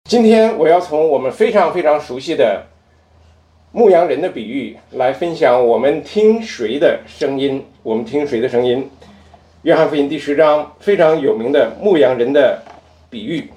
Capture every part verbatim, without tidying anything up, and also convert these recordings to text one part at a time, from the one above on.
今天我要从我们非常非常熟悉的牧羊人的比喻来分享我们听谁的声音。我们听谁的声音？约翰福音第十章非常有名的牧羊人的比喻。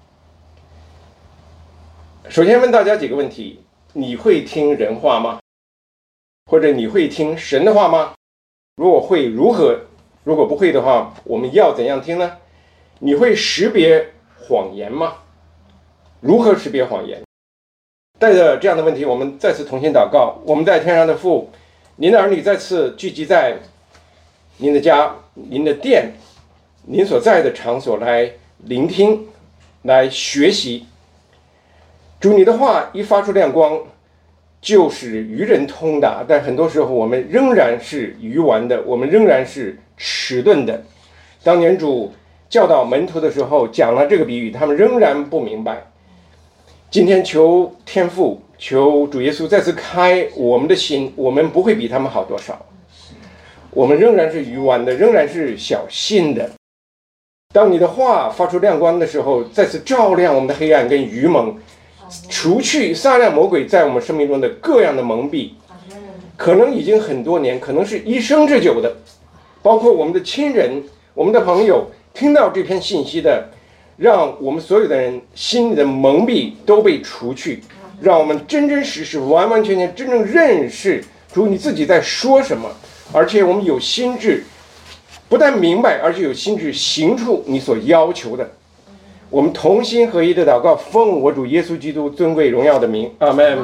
首先问大家几个问题：你会听人话吗？或者你会听神的话吗？如果会，如何？如果不会的话，我们要怎样听呢？你会识别谎言吗？如何识别谎言？带着这样的问题，我们再次同心祷告。我们在天上的父，您的儿女再次聚集在您的家、您的殿、您所在的场所来聆听、来学习。主，你的话一发出亮光，就是愚人通达，但很多时候我们仍然是愚顽的，我们仍然是迟钝的。当年主教导门徒的时候，讲了这个比喻，他们仍然不明白。今天求天父，求主耶稣再次开我们的心，我们不会比他们好多少，我们仍然是愚顽的，仍然是小信的。当你的话发出亮光的时候，再次照亮我们的黑暗跟愚蒙，除去撒旦魔鬼在我们生命中的各样的蒙蔽，可能已经很多年，可能是一生之久的，包括我们的亲人、我们的朋友听到这篇信息的，让我们所有的人心里的蒙蔽都被除去，让我们真真实实、完完全全真正认识主你自己在说什么，而且我们有心智，不但明白，而且有心智行出你所要求的。我们同心合一的祷告，奉我主耶稣基督尊贵荣耀的名，阿们。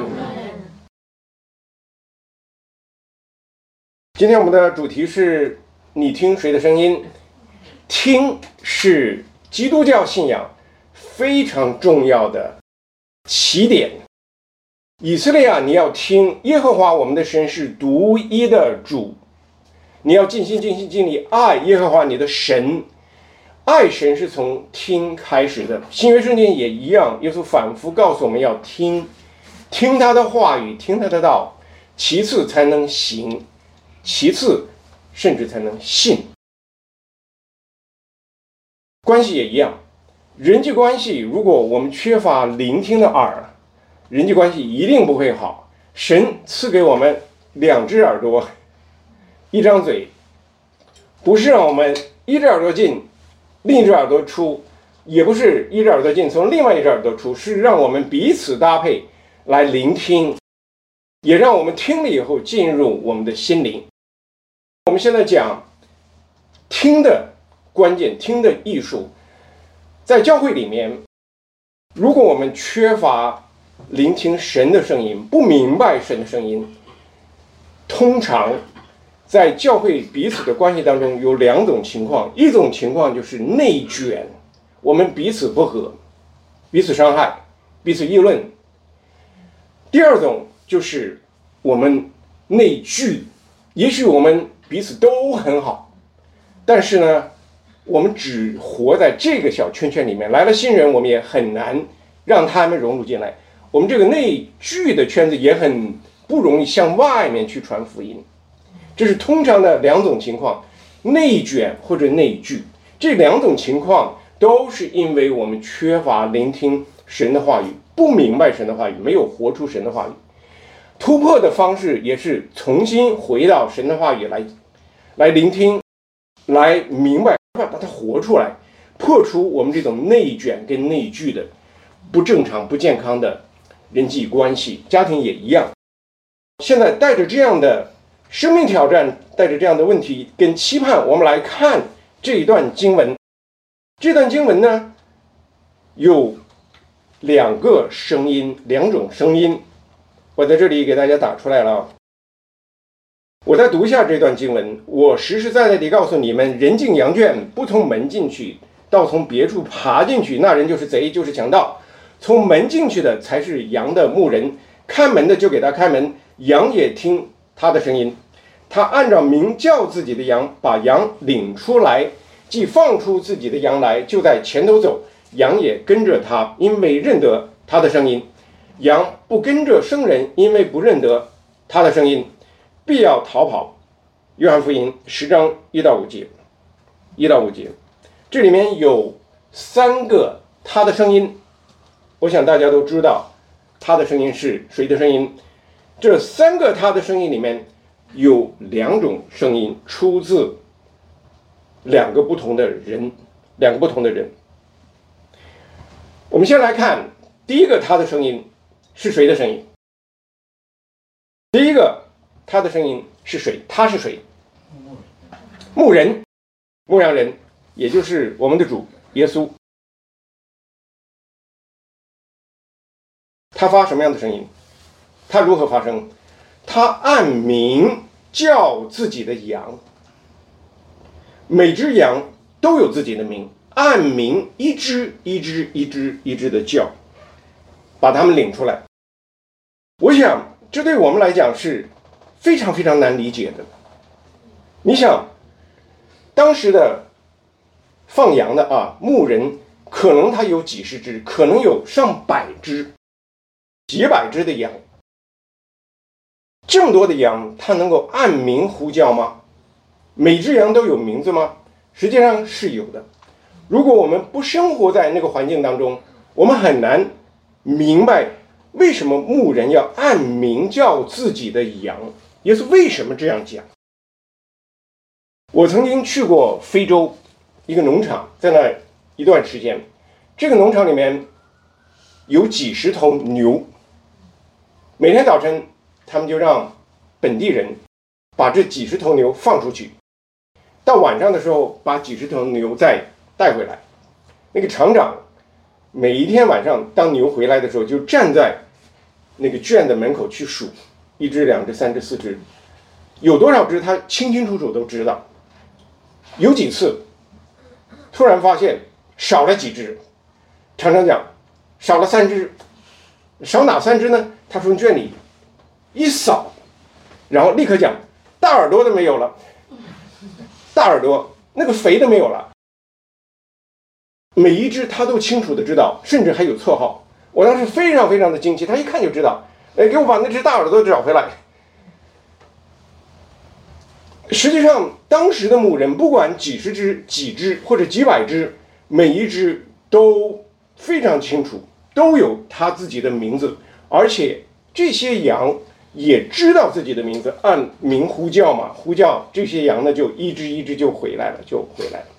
今天我们的主题是你听谁的声音？听是基督教信仰非常重要的起点。以色列啊，你要听耶和华我们的神是独一的主，你要尽心尽心尽力爱耶和华你的神。爱神是从听开始的，新约圣经也一样，耶稣反复告诉我们要听，听他的话语，听他的道，其次才能行，其次甚至才能信。关系也一样，人际关系如果我们缺乏聆听的耳，人际关系一定不会好。神赐给我们两只耳朵，一张嘴，不是让我们一只耳朵进，另一只耳朵出，也不是一只耳朵进从另外一只耳朵出，是让我们彼此搭配来聆听，也让我们听了以后进入我们的心灵。我们现在讲听的关键，听的艺术。在教会里面，如果我们缺乏聆听神的声音，不明白神的声音，通常在教会彼此的关系当中有两种情况。一种情况就是内卷，我们彼此不和，彼此伤害，彼此议论。第二种就是我们内聚，也许我们彼此都很好，但是呢我们只活在这个小圈圈里面，来了新人我们也很难让他们融入进来，我们这个内聚的圈子也很不容易向外面去传福音。这是通常的两种情况，内卷或者内聚。这两种情况都是因为我们缺乏聆听神的话语，不明白神的话语，没有活出神的话语。突破的方式也是重新回到神的话语来来聆听，来明白，把它活出来，破除我们这种内卷跟内聚的不正常不健康的人际关系。家庭也一样。现在带着这样的生命挑战，带着这样的问题跟期盼，我们来看这一段经文。这段经文呢有两个声音，两种声音，我在这里给大家打出来了。我再读一下这段经文。我实实在在地告诉你们，人进羊圈，不从门进去，倒从别处爬进去，那人就是贼，就是强盗。从门进去的才是羊的牧人，看门的就给他开门，羊也听他的声音。他按照名叫自己的羊，把羊领出来，既放出自己的羊来，就在前头走，羊也跟着他，因为认得他的声音。羊不跟着生人，因为不认得他的声音，必要逃跑。约翰福音十章一到五节，一到五节，这里面有三个他的声音， 我想大家都知道他的声音是谁的声音。这三个他的声音里面有两种声音出自两个不同的人，两个不同的人。我们先来看第一个他的声音是谁的声音。第一个他的声音是谁？他是谁？牧人，牧羊人，也就是我们的主耶稣。他发什么样的声音？他如何发声？他按名叫自己的羊，每只羊都有自己的名，按名一只一只一只一只的叫，把他们领出来。我想这对我们来讲是非常非常难理解的。你想当时的放羊的啊牧人，可能他有几十只，可能有上百只几百只的羊，这么多的羊，他能够按名呼叫吗？每只羊都有名字吗？实际上是有的。如果我们不生活在那个环境当中，我们很难明白为什么牧人要按名叫自己的羊。耶稣为什么这样讲？我曾经去过非洲一个农场，在那一段时间，这个农场里面有几十头牛，每天早晨他们就让本地人把这几十头牛放出去，到晚上的时候把几十头牛再带回来。那个厂长每一天晚上当牛回来的时候，就站在那个圈的门口去数，一只两只三只四只，有多少只他清清楚楚都知道。有几次突然发现少了几只，厂长讲少了三只，少哪三只呢？他从圈里一扫，然后立刻讲大耳朵的没有了，大耳朵那个肥的没有了。每一只他都清楚的知道，甚至还有绰号。我当时非常非常的惊奇，他一看就知道，哎，给我把那只大耳朵找回来。实际上当时的牧人不管几十只几只或者几百只，每一只都非常清楚，都有他自己的名字，而且这些羊也知道自己的名字，按名呼叫嘛，呼叫这些羊呢，就一只一只就回来了，就回来了。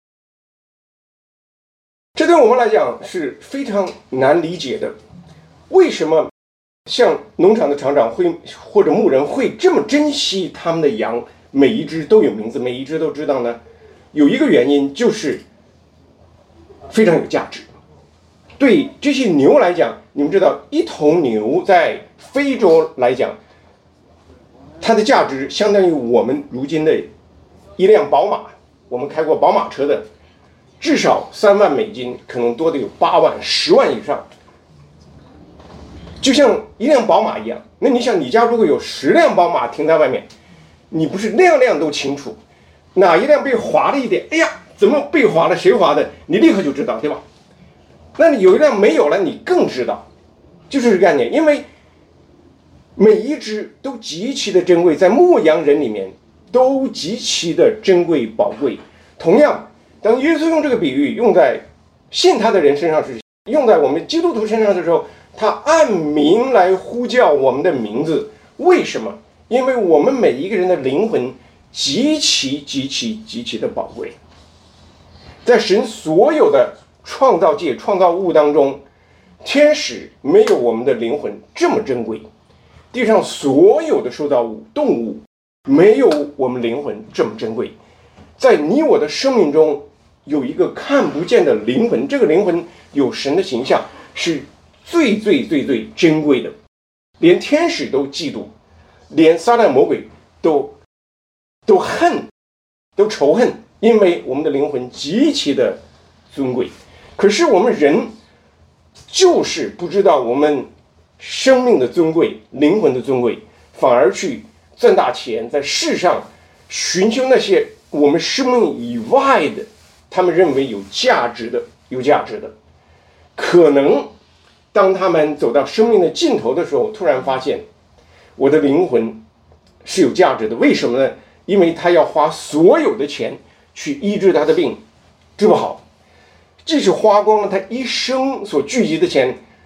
这对我们来讲是非常难理解的。为什么像农场的厂长会或者牧人会这么珍惜他们的羊，每一只都有名字，每一只都知道呢？有一个原因就是非常有价值。对这些牛来讲，你们知道一头牛在非洲来讲，它的价值相当于我们如今的一辆宝马，我们开过宝马车的，至少三万美金，可能多的有八万、十万以上，就像一辆宝马一样。那你想，你家如果有十辆宝马停在外面，你不是辆辆都清楚，哪一辆被划了一点，哎呀，怎么被划了？谁划的？你立刻就知道，对吧？那你有一辆没有了，你更知道，就是这个概念。因为每一只都极其的珍贵，在牧羊人里面都极其的珍贵宝贵。同样，当耶稣用这个比喻用在信他的人身上，是用在我们基督徒身上的时候，他按名来呼叫我们的名字。为什么？因为我们每一个人的灵魂极其极其极其的宝贵。在神所有的创造界创造物当中，天使没有我们的灵魂这么珍贵，地上所有的受造物动物没有我们灵魂这么珍贵。在你我的生命中有一个看不见的灵魂，这个灵魂有神的形象，是最最最最珍贵的，连天使都嫉妒，连撒旦魔鬼都都恨，都仇恨，因为我们的灵魂极其的尊贵。可是我们人就是不知道我们生命的尊贵，灵魂的尊贵，反而去赚大钱，在世上寻求那些我们生命以外的，他们认为有价值的有价值的。可能当他们走到生命的尽头的时候，突然发现我的灵魂是有价值的。为什么呢？因为他要花所有的钱去医治他的病，治不好，即使花光了他一生所聚集的钱，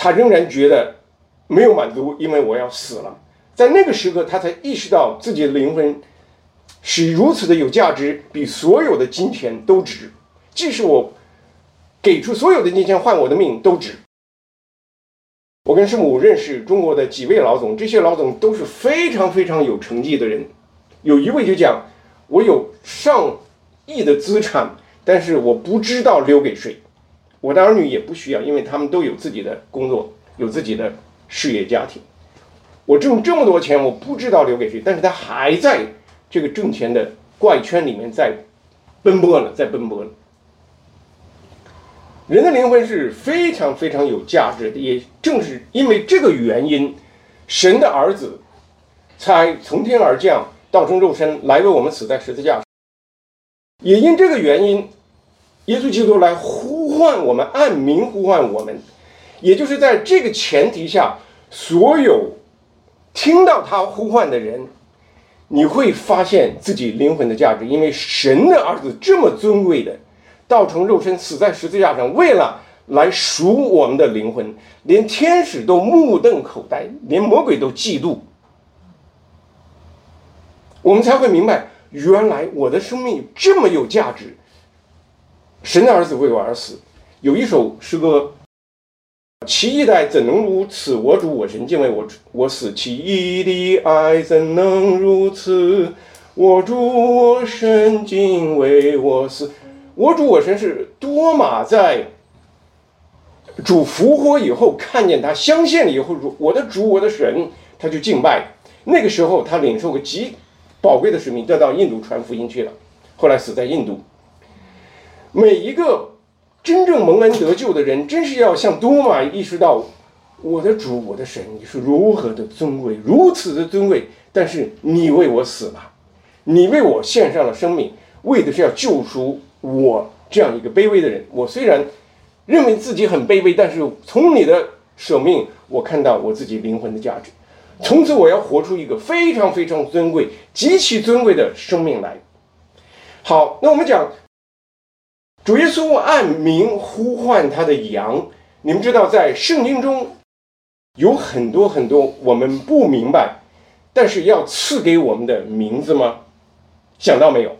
他仍然觉得没有满足，因为我要死了。在那个时刻，他才意识到自己的灵魂是如此的有价值，比所有的金钱都值。即使我给出所有的金钱换我的命都值。我跟师母认识中国的几位老总，这些老总都是非常非常有成绩的人。有一位就讲，我有上亿的资产，但是我不知道留给谁。我的儿女也不需要，因为他们都有自己的工作，有自己的事业家庭。我挣这么多钱，我不知道留给谁，但是他还在这个挣钱的怪圈里面在奔波了，在奔波了。人的灵魂是非常非常有价值的，也正是因为这个原因，神的儿子才从天而降，道成肉身来为我们死在十字架上。也因这个原因，耶稣基督来呼唤我们，按名呼唤我们。也就是在这个前提下，所有听到他呼唤的人，你会发现自己灵魂的价值，因为神的儿子这么尊贵的道成肉身死在十字架上，为了来赎我们的灵魂，连天使都目瞪口呆，连魔鬼都嫉妒。我们才会明白，原来我的生命这么有价值，神的儿子为我而死。有一首诗歌，其一代怎能如此？我主我神敬畏我，我死。其一的爱怎能如此？我主我神敬畏我死。我主我神是多玛在主复活以后，看见他相信了以后，我的主我的神，他就敬拜。那个时候他领受个极宝贵的使命，得到印度传福音去了，后来死在印度。每一个真正蒙恩得救的人，真是要像多玛意识到，我的主我的神，你是如何的尊贵，如此的尊贵，但是你为我死了，你为我献上了生命，为的是要救赎我这样一个卑微的人。我虽然认为自己很卑微，但是从你的舍命，我看到我自己灵魂的价值。从此我要活出一个非常非常尊贵、极其尊贵的生命来。好，那我们讲主耶稣按名呼唤他的羊。你们知道在圣经中有很多很多我们不明白，但是要赐给我们的名字吗？想到没有？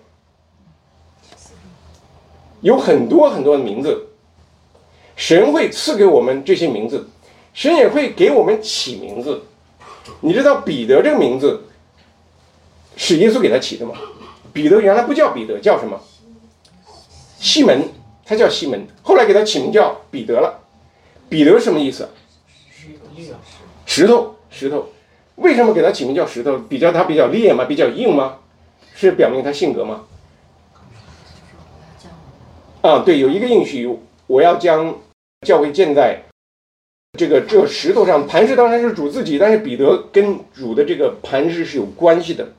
有很多很多的名字，神会赐给我们这些名字，神也会给我们起名字。你知道彼得这个名字是耶稣给他起的吗？彼得原来不叫彼得，叫什么？西门，他叫西门，后来给他起名叫彼得了。彼得什么意思？石头，石头。为什么给他起名叫石头？比较他比较烈吗？比较硬吗？是表明他性格吗？啊，对，有一个应许，我要将教会建在这个这个石头上。磐石当然是主自己，但是彼得跟主的这个磐石是有关系的。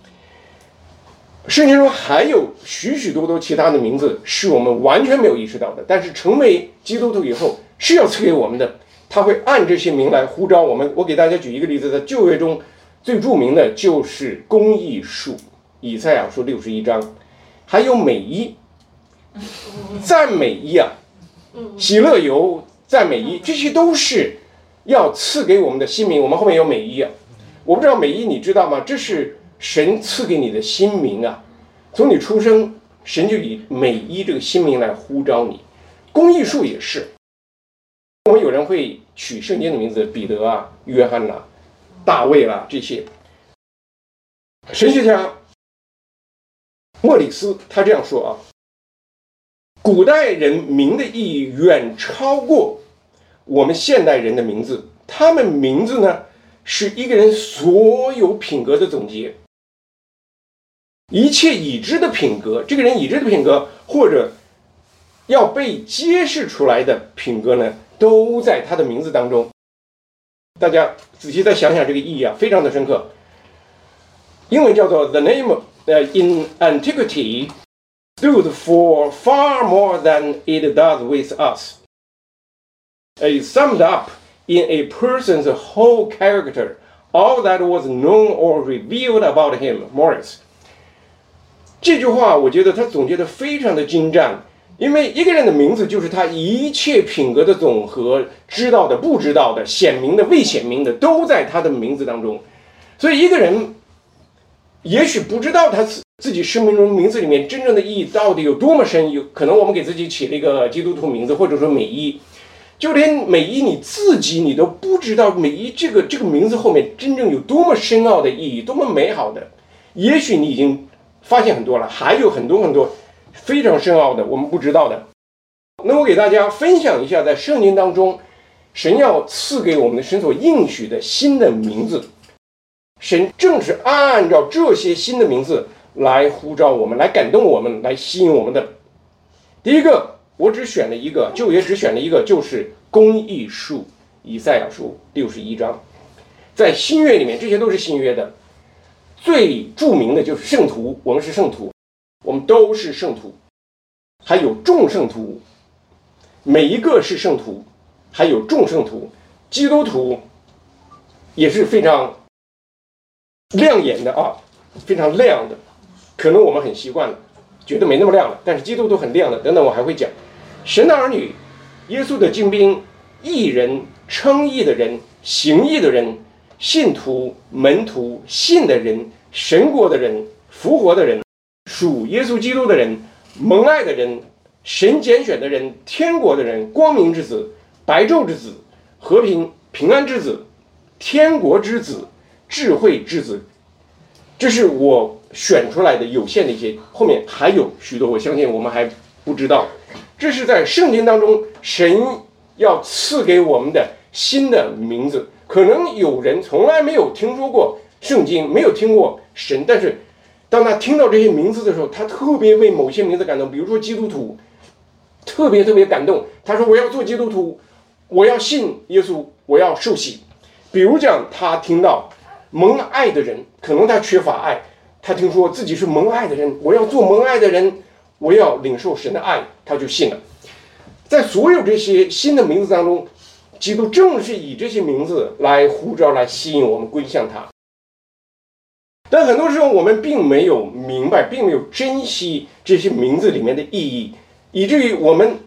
圣经中还有许许多多其他的名字是我们完全没有意识到的，但是成为基督徒以后是要赐给我们的，他会按这些名来呼召我们。我给大家举一个例子，在旧约中最著名的就是公义树，以赛亚书六十一章，还有美衣、赞美衣啊，喜乐油、赞美衣，这些都是要赐给我们的新名。我们后面有美衣啊，我不知道美衣你知道吗？这是神赐给你的新名啊，从你出生，神就以美衣这个新名来呼召你。公义树也是，我们有人会取圣经的名字，彼得啊、约翰啊、大卫啦、啊、这些。神学家莫里斯他这样说啊，古代人名的意义远超过我们现代人的名字，他们名字呢是一个人所有品格的总结。一切已知的品格，这个人已知的品格或者要被揭示出来的品格呢，都在他的名字当中。大家仔细再想想这个意义啊，非常的深刻。英文叫做 The name in antiquity stood for far more than it does with us. It summed up in a person's whole character all that was known or revealed about him. Morris 这句话我觉得他总结的非常的精湛， 因为一个人的名字就是他一切品格的总和，知道的、不知道的、显明的、未显明的，都在他的名字当中。所以一个人也许不知道他自己生命中名字里面真正的意义到底有多么深，有可能我们给自己起了一个基督徒名字，或者说美伊，就连美伊你自己你都不知道美伊这个这个名字后面真正有多么深奥的意义，多么美好的。也许你已经发现很多了，还有很多很多非常深奥的我们不知道的。那我给大家分享一下，在圣经当中神要赐给我们的神所应许的新的名字，神正是按照这些新的名字来呼召我们，来感动我们，来吸引我们的。第一个我只选了一个，旧约只选了一个，就是公义书，以赛亚书六十一章。在新约里面，这些都是新约的，最著名的就是圣徒，我们是圣徒，我们都是圣徒，还有众圣徒，每一个是圣徒，还有众圣徒。基督徒也是非常亮眼的啊，非常亮的，可能我们很习惯了，觉得没那么亮了，但是基督徒很亮的。等等我还会讲神的儿女，耶稣的精兵，义人，称义的人，行义的人，信徒，门徒，信的人，神国的人，复活的人，属耶稣基督的人，蒙爱的人，神拣选的人，天国的人，光明之子，白昼之子，和平平安之子，天国之子，智慧之子。这是我选出来的有限的一些，后面还有许多我相信我们还不知道。这是在圣经当中神要赐给我们的新的名字。可能有人从来没有听说过圣经，没有听过神，但是当他听到这些名字的时候，他特别为某些名字感动。比如说基督徒，特别特别感动，他说我要做基督徒，我要信耶稣，我要受洗。比如讲他听到蒙爱的人，可能他缺乏爱，他听说自己是蒙爱的人，我要做蒙爱的人，我要领受神的爱，他就信了。在所有这些新的名字当中，基督正是以这些名字来呼召，来吸引我们归向他。但很多时候我们并没有明白，并没有珍惜这些名字里面的意义，以至于我们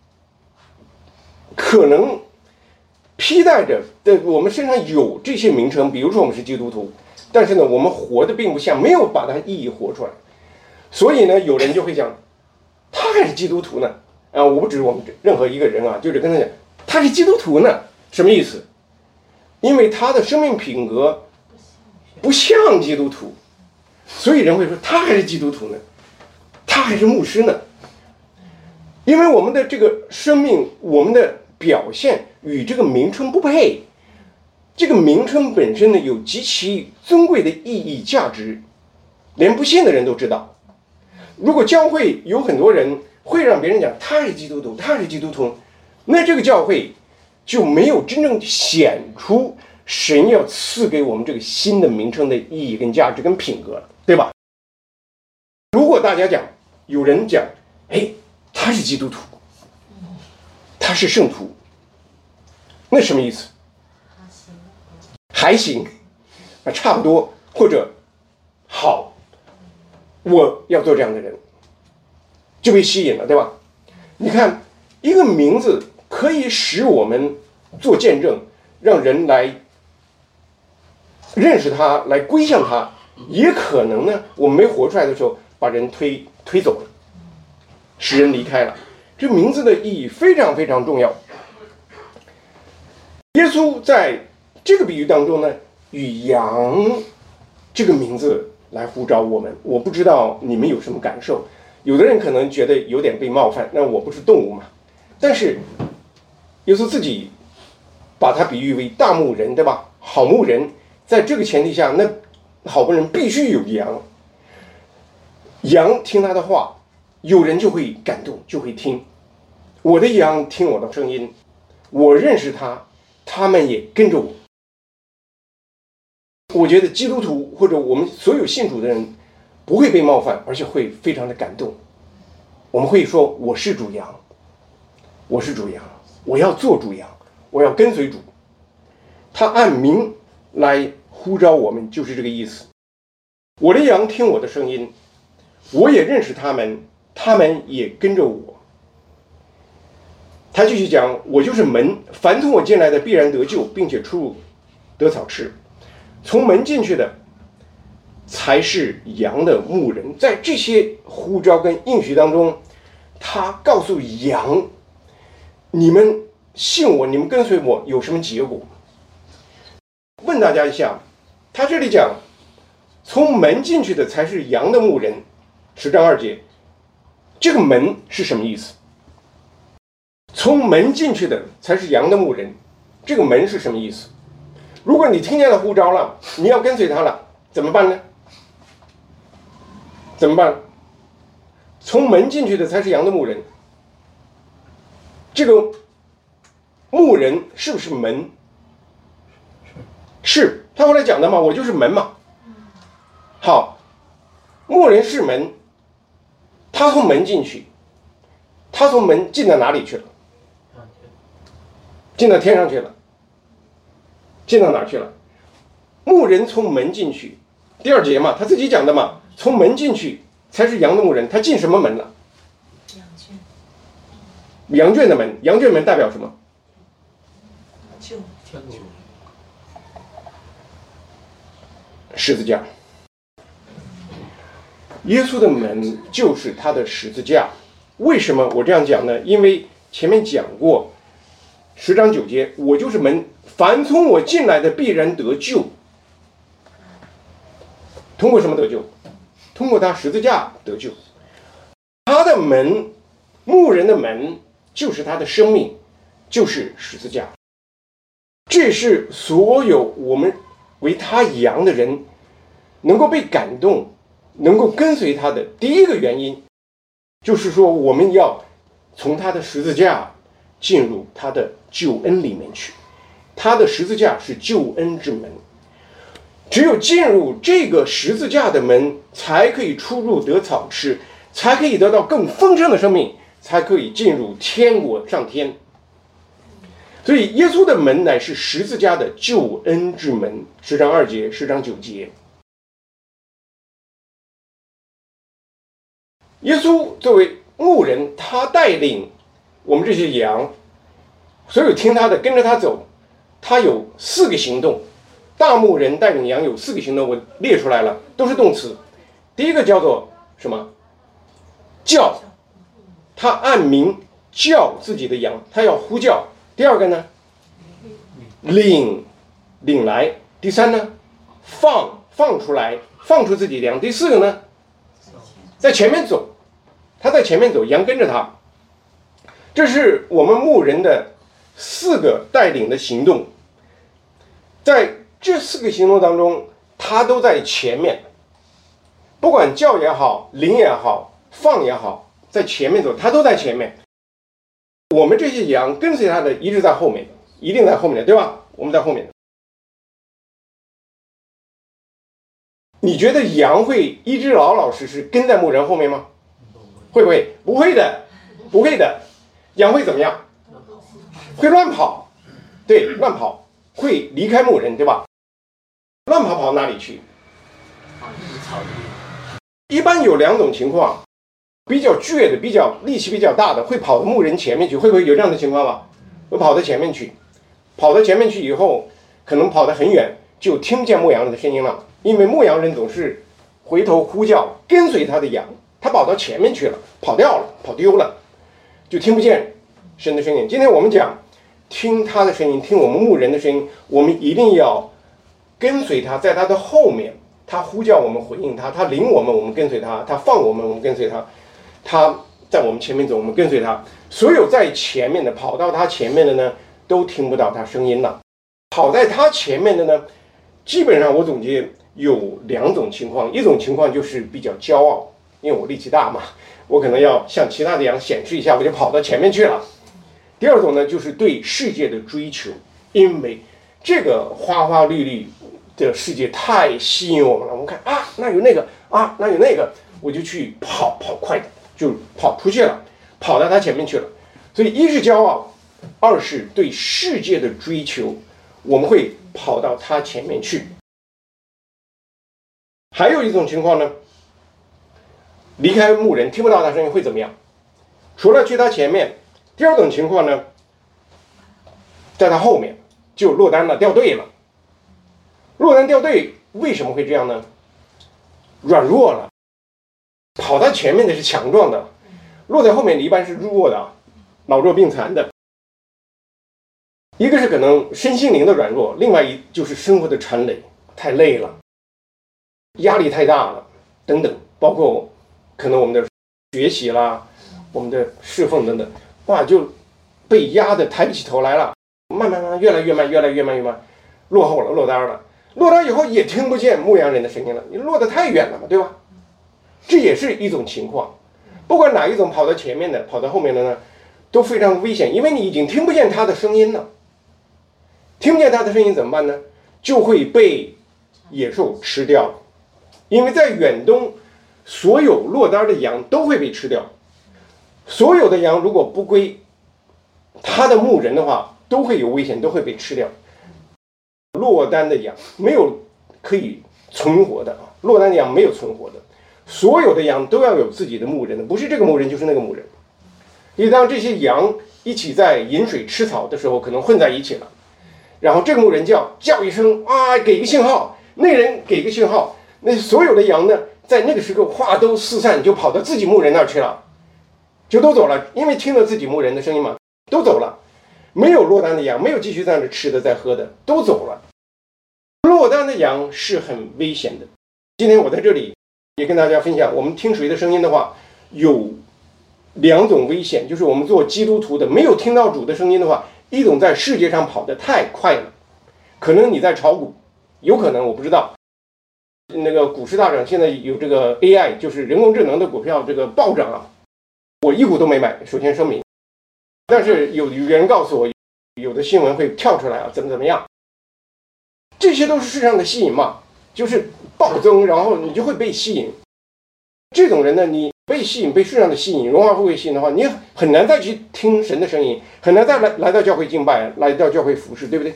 可能披戴着的我们身上有这些名称，比如说我们是基督徒，但是呢我们活的并不像，没有把它意义活出来。所以呢有人就会讲他还是基督徒呢啊！我不指我们任何一个人啊，就是跟他讲他是基督徒呢，什么意思？因为他的生命品格不像基督徒，所以人会说他还是基督徒呢，他还是牧师呢。因为我们的这个生命，我们的表现与这个名称不配。这个名称本身呢有极其尊贵的意义价值，连不信的人都知道。如果教会有很多人会让别人讲他是基督徒，他是基督徒，那这个教会就没有真正显出神要赐给我们这个新的名称的意义跟价值跟品格了，对吧？如果大家讲，有人讲哎他是基督徒，他是圣徒，那什么意思？还行啊，差不多，或者好，我要做这样的人，就被吸引了，对吧？你看一个名字可以使我们做见证，让人来认识他，来归向他，也可能呢我们没活出来的时候把人推推走了，使人离开了。这名字的意义非常非常重要。耶稣在这个比喻当中呢，以羊这个名字来呼召我们。我不知道你们有什么感受，有的人可能觉得有点被冒犯，那我不是动物嘛？但是耶稣自己把它比喻为大牧人，对吧？好牧人，在这个前提下，那好牧人必须有羊，羊听他的话，有人就会感动，就会听。我的羊听我的声音，我认识他，他们也跟着我。我觉得基督徒或者我们所有信主的人不会被冒犯，而且会非常的感动。我们会说我是主羊，我是主羊，我要做主羊，我要跟随主。他按名来呼召我们，就是这个意思。我的羊听我的声音，我也认识他们，他们也跟着我。 他继续讲，我就是门，凡从我进来的必然得救，并且出入得草吃。从门进去的才是羊的牧人。在这些呼召跟应许当中，他告诉羊，你们信我，你们跟随我有什么结果？问大家一下，他这里讲从门进去的才是羊的牧人，十章二节，这个门是什么意思？从门进去的才是羊的牧人，这个门是什么意思？如果你听见了呼召了，你要跟随他了，怎么办呢？怎么办？从门进去的才是羊的牧人，这个牧人是不是门？是，他后来讲的嘛，我就是门嘛。好，牧人是门，他从门进去，他从门进到哪里去了？进到天上去了。进到哪儿去了？牧人从门进去，第二节嘛，他自己讲的嘛，从门进去才是羊的牧人。他进什么门了？ 羊圈。 羊圈的门，羊圈门代表什么？ 救。 十字架。耶稣的门就是他的十字架。为什么我这样讲呢？因为前面讲过，十章九节，我就是门，凡从我进来的必然得救。通过什么得救？通过他十字架得救。他的门，牧人的门，就是他的生命，就是十字架。这是所有我们为他羊的人能够被感动，能够跟随他的第一个原因，就是说我们要从他的十字架进入他的救恩里面去。他的十字架是救恩之门，只有进入这个十字架的门，才可以出入得草吃，才可以得到更丰盛的生命，才可以进入天国上天。所以耶稣的门乃是十字架的救恩之门，十章二节，十章九节。耶稣作为牧人，他带领我们这些羊，所有听他的跟着他走，他有四个行动。大牧人带领羊有四个行动，我列出来了，都是动词。第一个叫做什么？叫，他按名叫自己的羊，他要呼叫。第二个呢，领，领来。第三呢，放，放出来，放出自己的羊。第四个呢，在前面走，他在前面走，羊跟着他。这是我们牧人的四个带领的行动。在这四个行动当中，他都在前面，不管叫也好，领也好，放也好，在前面走，他都在前面。我们这些羊跟随他的一直在后面，一定在后面的，对吧？我们在后面。你觉得羊会一直老老实实跟在牧人后面吗？会不会？不会的，不会的。羊会怎么样？会乱跑，对，乱跑，会离开牧人，对吧？乱跑跑哪里去？一般有两种情况，比较倔的，比较力气比较大的，会跑到牧人前面去，会不会有这样的情况吧？会跑到前面去，跑到前面去以后，可能跑得很远，就听不见牧羊人的声音了，因为牧羊人总是回头呼叫，跟随他的羊，他跑到前面去了，跑掉了，跑丢了，就听不见神的声音。今天我们讲听他的声音，听我们牧人的声音，我们一定要跟随他，在他的后面，他呼叫我们回应他，他领我们我们跟随他，他放我们我们跟随他，他在我们前面走我们跟随他。所有在前面的，跑到他前面的呢，都听不到他声音了。跑在他前面的呢，基本上我总结有两种情况，一种情况就是比较骄傲，因为我力气大嘛，我可能要像其他的羊显示一下，我就跑到前面去了。第二种呢，就是对世界的追求，因为这个花花绿绿的世界太吸引我们了。我们看啊，那有那个啊，那有那个，我就去跑，跑快的就跑出去了，跑到他前面去了。所以一是骄傲，二是对世界的追求，我们会跑到他前面去。还有一种情况呢，离开牧人听不到他声音会怎么样？除了去他前面， 第二种情况呢，在他后面就落单了，掉队了。落单掉队为什么会这样呢？软弱了，跑在前面的是强壮的，落在后面的一般是弱的，老弱病残的。一个是可能身心灵的软弱，另外一就是生活的缠累，太累了，压力太大了，等等，包括可能我们的学习啦，我们的侍奉等等，哇，就被压得抬不起头来了，慢慢慢越来越慢，越来越慢越慢，落后了，落单了。落单以后也听不见牧羊人的声音了，你落得太远了嘛，对吧？这也是一种情况。不管哪一种，跑到前面的，跑到后面的呢，都非常危险，因为你已经听不见他的声音了。听不见他的声音怎么办呢？就会被野兽吃掉。因为在远东，所有落单的羊都会被吃掉。所有的羊如果不归他的牧人的话，都会有危险，都会被吃掉。落单的羊没有可以存活的啊，落单的羊没有存活的，所有的羊都要有自己的牧人的，不是这个牧人就是那个牧人。因为当这些羊一起在饮水吃草的时候，可能混在一起了，然后这个牧人叫叫一声啊，给一个信号，那人给一个信号，那所有的羊呢，在那个时候话都四散，就跑到自己牧人那儿去了，就都走了，因为听了自己牧人的声音嘛，都走了。没有落单的羊，没有继续在那吃的在喝的，都走了。落单的羊是很危险的。今天我在这里也跟大家分享，我们听谁的声音的话，有两种危险，就是我们做基督徒的没有听到主的声音的话，一种在世界上跑得太快了，可能你在炒股，有可能我不知道。那个股市大涨，现在有这个 A I， 就是人工智能的股票这个暴涨啊，我一股都没买，首先声明。但是有有人告诉我，有的新闻会跳出来啊，怎么怎么样，这些都是市场的吸引嘛，就是暴增，然后你就会被吸引。这种人呢，你被吸引，被市场的吸引，荣华富贵吸引的话，你很难再去听神的声音，很难再来来到教会敬拜，来到教会服侍，对不对？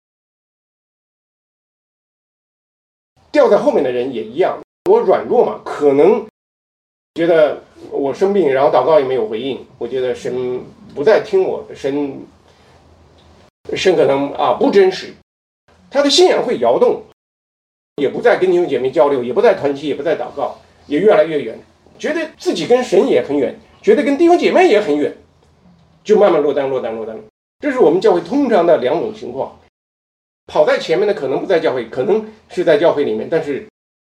掉在后面的人也一样，我软弱嘛，可能觉得我生病，然后祷告也没有回应，我觉得神不再听我，神神可能啊不真实，他的信仰会摇动，也不再跟弟兄姐妹交流，也不再团契，也不再祷告，也越来越远，觉得自己跟神也很远，觉得跟弟兄姐妹也很远，就慢慢落单落单落单。这是我们教会通常的两种情况。跑在前面的可能不在教会，可能是在教会里面，但是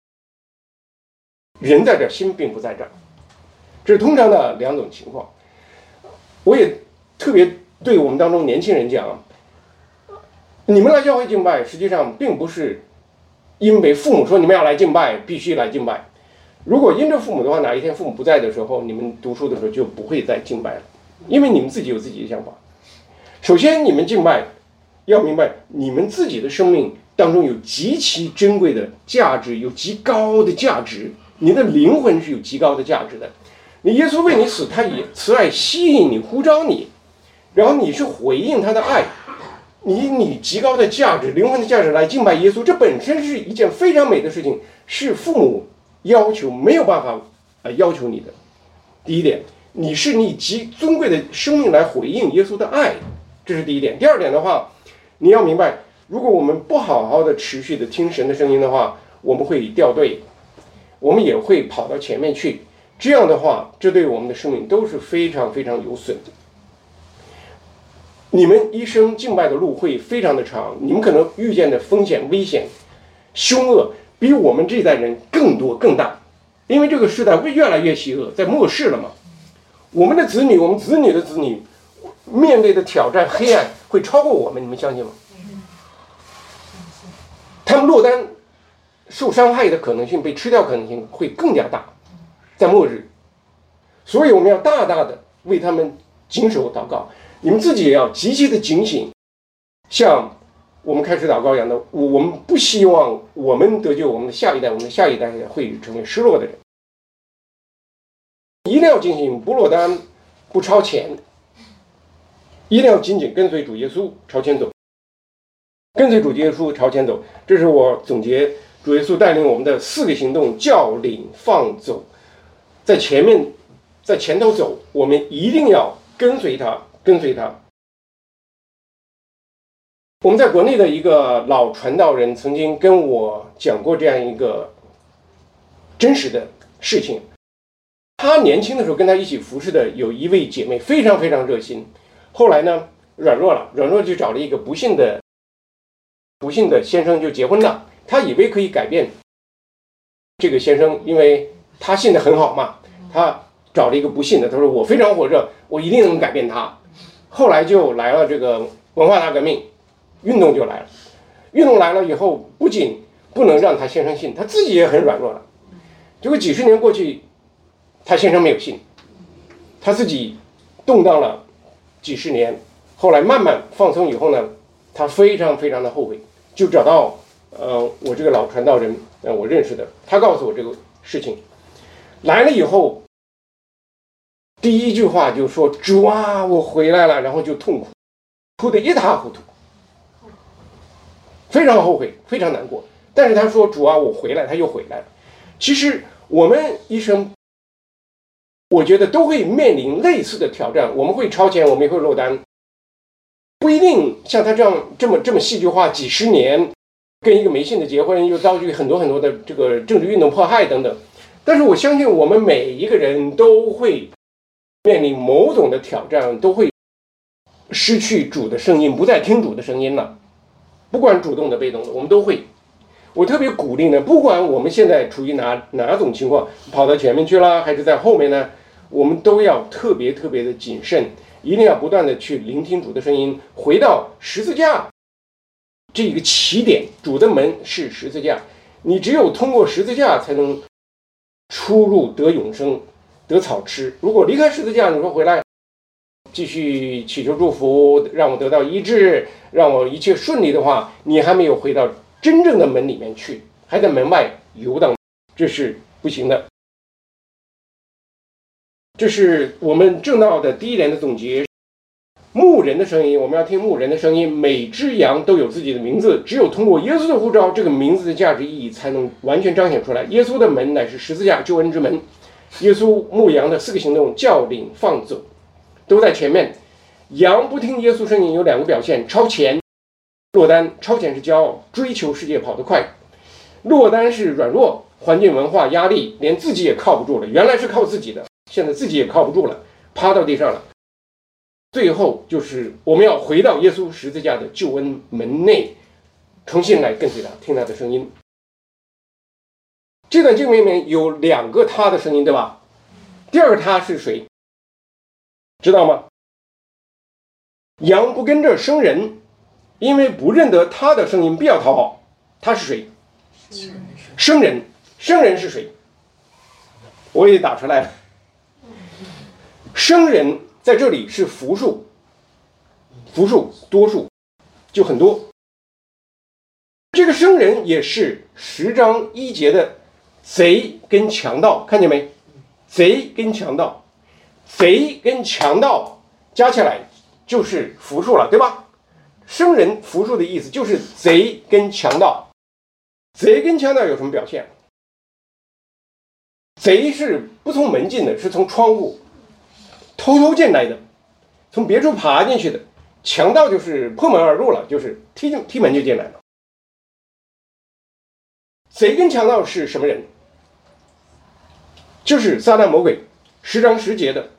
人在这，心并不在这儿。这是通常的两种情况。我也特别对我们当中年轻人讲，你们来教会敬拜，实际上并不是因为父母说你们要来敬拜，必须来敬拜。如果因着父母的话，哪一天父母不在的时候，你们读书的时候就不会再敬拜了，因为你们自己有自己的想法。首先，你们敬拜要明白，你们自己的生命当中有极其珍贵的价值，有极高的价值，你的灵魂是有极高的价值的。你耶稣为你死，他以慈爱吸引你，呼召你，然后你是回应他的爱，你以你极高的价值，灵魂的价值来敬拜耶稣，这本身是一件非常美的事情，是父母要求没有办法呃要求你的。第一点，你是你极尊贵的生命来回应耶稣的爱，这是第一点。第二点的话，你要明白，如果我们不好好的持续的听神的声音的话，我们会掉队，我们也会跑到前面去。这样的话，这对我们的生命都是非常非常有损的。你们一生敬拜的路会非常的长，你们可能遇见的风险、危险、凶恶比我们这一代人更多更大，因为这个时代会越来越邪恶，在末世了嘛。我们的子女，我们子女的子女面对的挑战、黑暗会超过我们，你们相信吗？他们落单受伤害的可能性，被吃掉可能性会更加大，在末日。所以我们要大大的为他们谨守祷告，你们自己也要极其的警醒，像我们开始祷告一样的，我们不希望我们得救，我们的下一代，我们的下一代会成为失落的人。一定要警醒，不落单，不超前，一定要紧紧跟随主耶稣朝前走，跟随主耶稣朝前走。这是我总结主耶稣带领我们的四个行动：教、领、放、走。在前面，在前头走，我们一定要跟随他， 跟随他。我们在国内的一个老传道人曾经跟我讲过这样一个真实的事情。他年轻的时候跟他一起服侍的有一位姐妹非常非常热心，后来呢软弱了，软弱就找了一个不幸的不幸的先生就结婚了。他以为可以改变这个先生，因为他信得很好嘛，他找了一个不信的，他说我非常火热，我一定能改变他。后来就来了这个文化大革命，运动就来了。运动来了以后，不仅不能让他先生信，他自己也很软弱了。结果几十年过去，他先生没有信，他自己动荡了几十年，后来慢慢放松以后呢，他非常非常的后悔，就找到呃我这个老传道人，呃我认识的，他告诉我这个事情。来了以后，第一句话就说主啊，我回来了，然后就痛哭，哭得一塌糊涂，非常后悔，非常难过。但是他说主啊，我回来，他又回来了。其实我们一生，我觉得都会面临类似的挑战，我们会超前，我们也会落单，不一定像他这样这么这么戏剧化，几十年跟一个没信的结婚，又遭遇很多很多的这个政治运动迫害等等。但是我相信我们每一个人都会面临某种的挑战，都会失去主的声音，不再听主的声音了，不管主动的被动的，我们都会。我特别鼓励呢，不管我们现在处于哪哪种情况，跑到前面去了还是在后面呢，我们都要特别特别的谨慎，一定要不断的去聆听主的声音，回到十字架这一个起点。主的门是十字架，你只有通过十字架才能出入得永生，得草吃。如果离开十字架，你说回来继续祈求祝福，让我得到医治，让我一切顺利的话，你还没有回到真正的门里面去，还在门外游荡，这是不行的。这是我们正道的第一年的总结。牧人的声音，我们要听牧人的声音。每只羊都有自己的名字，只有通过耶稣的呼召，这个名字的价值意义才能完全彰显出来。耶稣的门乃是十字架，救恩之门。耶稣牧羊的四个行动，叫领放走，都在前面。羊不听耶稣声音有两个表现：超前落单，超前是骄傲，追求世界跑得快；落单是软弱，环境文化压力，连自己也靠不住了。原来是靠自己的，现在自己也靠不住了，趴到地上了。最后就是我们要回到耶稣十字架的救恩门内，重新来跟随他，听他的声音。这段经文里面有两个他的声音，对吧？第二个他是谁？知道吗？羊不跟着生人，因为不认得他的声音，必要逃跑。他是谁？生人。生人是谁？我也打出来了。生人在这里是复数，复数多数，就很多。这个生人也是十章一节的贼跟强盗，看见没？贼跟强盗，贼跟强盗加起来就是复数了，对吧？生人复数的意思就是贼跟强盗。贼跟强盗有什么表现？贼是不从门进的，是从窗户偷偷进来的，从别处爬进去的。强盗就是破门而入了，就是踢踢门就进来了。贼跟强盗是什么人？就是撒旦魔鬼，十章十节的。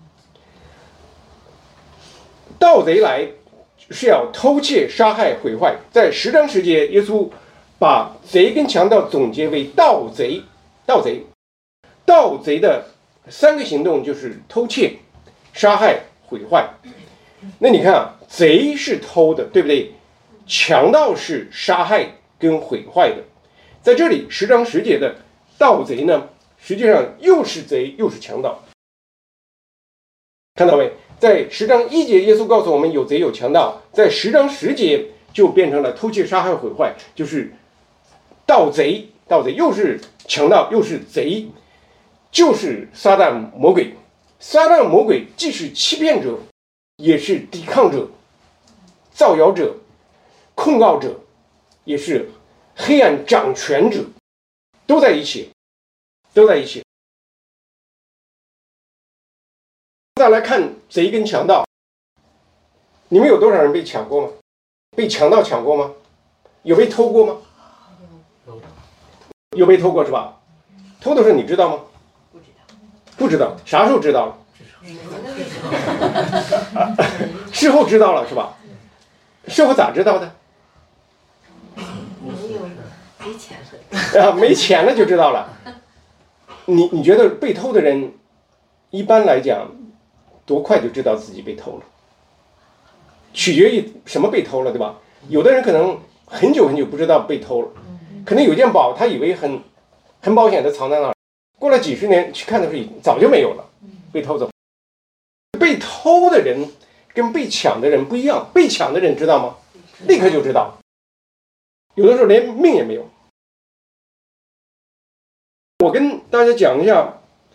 盗贼来是要偷窃、杀害、毁坏。在十章十节，耶稣把贼跟强盗总结为盗贼。盗贼，盗贼的三个行动就是偷窃、杀害、毁坏。那你看啊，贼是偷的，对不对？强盗是杀害跟毁坏的。在这里十章十节的盗贼呢，实际上又是贼又是强盗，看到没？在十章一节，耶稣告诉我们有贼有强盗，在十章十节就变成了偷窃、杀害、毁坏，就是盗贼，盗贼又是强盗又是贼，就是撒旦魔鬼。撒旦魔鬼既是欺骗者，也是抵抗者、造谣者、控告者，也是黑暗掌权者，都在一起，都在一起。再来看贼跟强盗， 你们有多少人被抢过吗？被强盗抢过吗？有被偷过吗？有被偷过是吧？偷的时候你知道吗？ 不知道。 不知道，啥时候知道了？事后知道了是吧？事后咋知道的？ 没有没钱了。 啊，没钱了就知道了。你你觉得被偷的人，一般来讲，多快就知道自己被偷了？取决于什么被偷了，对吧？有的人可能很久很久不知道被偷了，可能有件宝他以为很很保险的藏在那儿，过了几十年去看的时候早就没有了，被偷走。被偷的人跟被抢的人不一样，被抢的人知道吗？立刻就知道，有的时候连命也没有。我跟大家讲一下，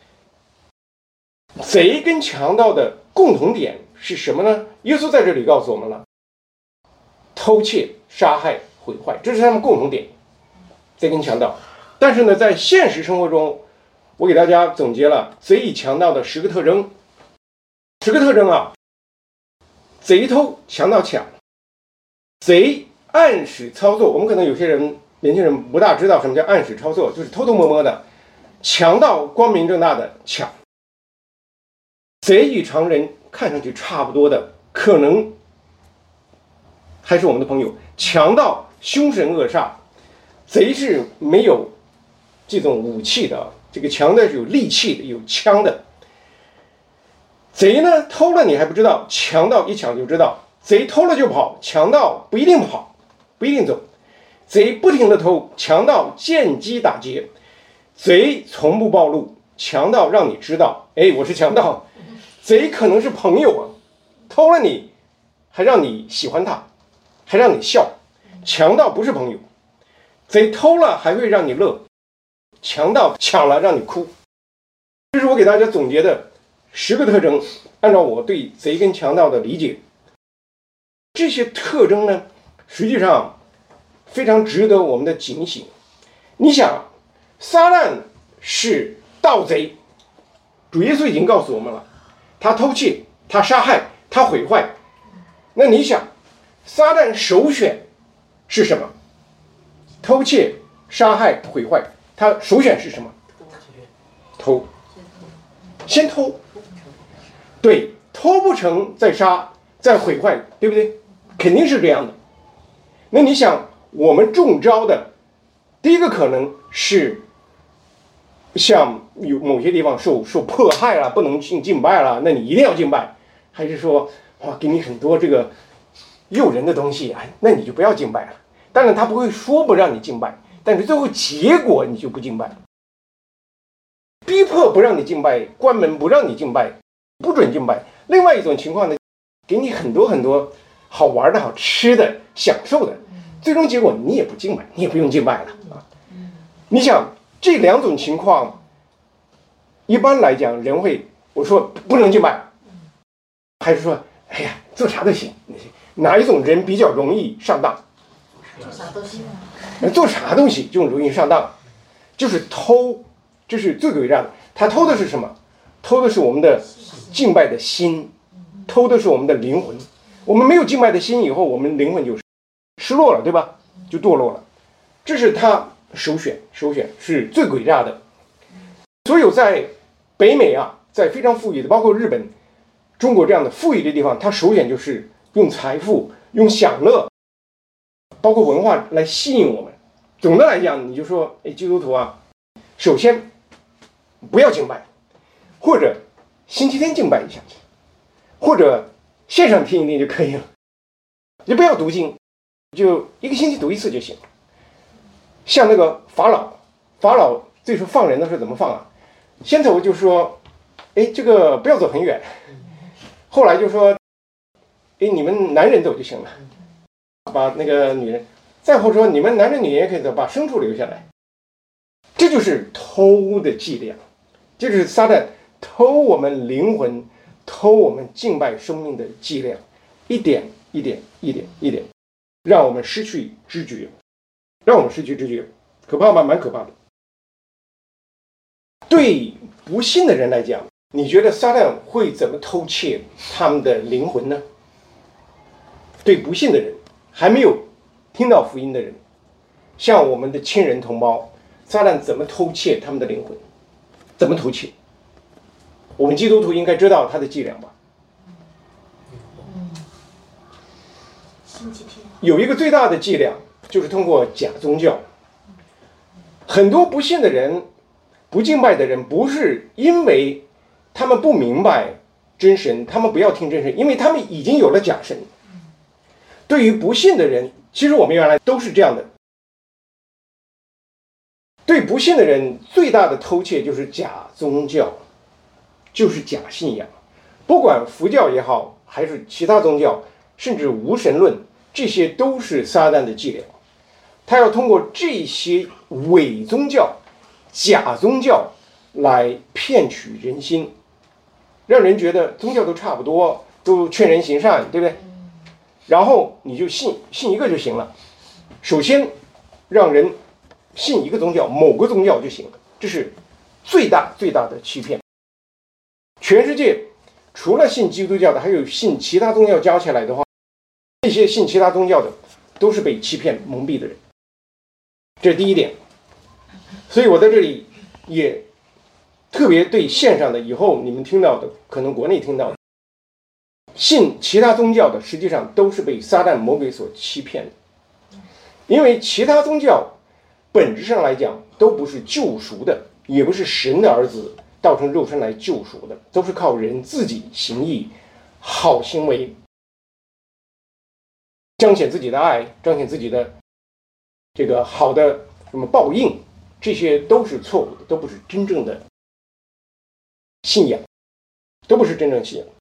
贼跟强盗的共同点是什么呢？耶稣在这里告诉我们了，偷窃、杀害、毁坏，这是他们共同点，贼跟强盗。但是呢，在现实生活中，我给大家总结了贼与强盗的十个特征。十个特征啊，贼偷，强盗抢。贼暗使操作，我们可能有些人年轻人不大知道什么叫暗使操作，就是偷偷摸摸的。强盗光明正大的抢。贼与常人看上去差不多的，可能还是我们的朋友。强盗凶神恶煞，贼是没有这种武器的，这个强的是有利器的，有枪的。贼呢偷了你还不知道，强盗一抢就知道。贼偷了就跑，强盗不一定跑，不一定走。贼不停的偷，强盗见机打劫。贼从不暴露，强盗让你知道，哎，我是强盗。贼可能是朋友啊，偷了你还让你喜欢他，还让你笑。强盗不是朋友，贼偷了还会让你乐，强盗抢了让你哭。这是我给大家总结的十个特征，按照我对贼跟强盗的理解，这些特征呢，实际上非常值得我们的警醒。你想，撒旦是盗贼，主耶稣已经告诉我们了，他偷窃，他杀害，他毁坏。那你想，撒旦首选是什么？偷窃、杀害、毁坏，他首选是什么？偷，先偷。对，偷不成再杀再毁坏，对不对？肯定是这样的。那你想，我们中招的第一个可能是像有某些地方受受迫害了，不能敬敬拜了，那你一定要敬拜。还是说，哇，给你很多这个诱人的东西，哎，那你就不要敬拜了。当然他不会说不让你敬拜，但是最后结果你就不敬拜了。逼迫不让你敬拜，关门不让你敬拜，不准敬拜。另外一种情况呢，给你很多很多好玩的好吃的享受的，最终结果你也不敬拜，你也不用敬拜了啊。你想这两种情况，一般来讲人会，我说不能敬拜，还是说哎呀做啥都行，哪一种人比较容易上当？ 做啥都行， 做啥东西就容易上当，就是偷，这是最诡诈的。他偷的是什么？偷的是我们的敬拜的心，偷的是我们的灵魂。我们没有敬拜的心以后，我们灵魂就失落了，对吧？就堕落了。这是他首选，首选是最诡诈的。所有在北美啊，在非常富裕的，包括日本、中国这样的富裕的地方，他首选就是用财富、用享乐，包括文化来吸引我们。总的来讲，你就说，哎，基督徒啊，首先不要敬拜，或者星期天敬拜一下，或者线上听一听就可以了。你不要读经，就一个星期读一次就行。像那个法老，法老最初放人的时候怎么放啊？先头就说，哎，这个不要走很远。后来就说，哎，你们男人走就行了，把那个女人。再后说，你们男人女人也可以走，把牲畜留下来。这就是偷的伎俩，这就是撒旦偷我们灵魂、偷我们敬拜生命的伎俩，一点一点、一点一点，让我们失去知觉，让我们失去知觉，可怕吗？蛮可怕的。对不信的人来讲，你觉得撒旦会怎么偷窃他们的灵魂呢？ 对不信的人，还没有听到福音的人，像我们的亲人同胞，撒旦怎么偷窃他们的灵魂？怎么偷窃？我们基督徒应该知道他的伎俩吧？ 星期天有一个最大的伎俩，就是通过假宗教。很多不信的人、不敬拜的人，不是因为他们不明白真神，他们不要听真神，因为他们已经有了假神。对于不信的人，其实我们原来都是这样的。对不信的人，最大的偷窃就是假宗教，就是假信仰。不管佛教也好，还是其他宗教，甚至无神论，这些都是撒旦的伎俩。他要通过这些伪宗教、假宗教来骗取人心，让人觉得宗教都差不多，都劝人行善，对不对？然后你就信信一个就行了。首先让人信一个宗教，某个宗教就行了，这是最大最大的欺骗。全世界除了信基督教的，还有信其他宗教加起来的话，这些信其他宗教的都是被欺骗蒙蔽的人。这是第一点。所以我在这里也特别对线上的，以后你们听到的，可能国内听到的，信其他宗教的，实际上都是被撒旦魔鬼所欺骗的。因为其他宗教本质上来讲都不是救赎的，也不是神的儿子道成肉身来救赎的，都是靠人自己行义、好行为，彰显自己的爱，彰显自己的这个好的什么报应，这些都是错误的，都不是真正的信仰，都不是真正信仰。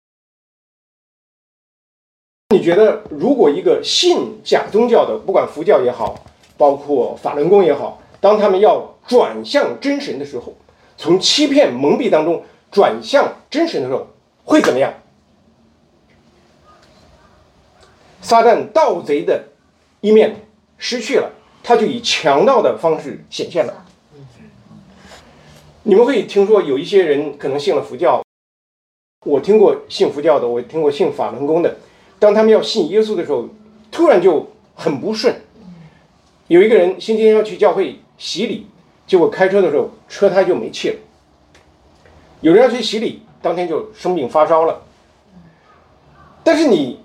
你觉得如果一个信假宗教的，不管佛教也好，包括法轮功也好，当他们要转向真神的时候，从欺骗蒙蔽当中转向真神的时候，会怎么样？撒旦盗贼的一面失去了，他就以强盗的方式显现了。你们会听说有一些人可能信了佛教，我听过信佛教的，我听过信法轮功的，当他们要信耶稣的时候，突然就很不顺。有一个人星期天要去教会洗礼，结果开车的时候车胎就没气了。有人要去洗礼，当天就生病发烧了。但是你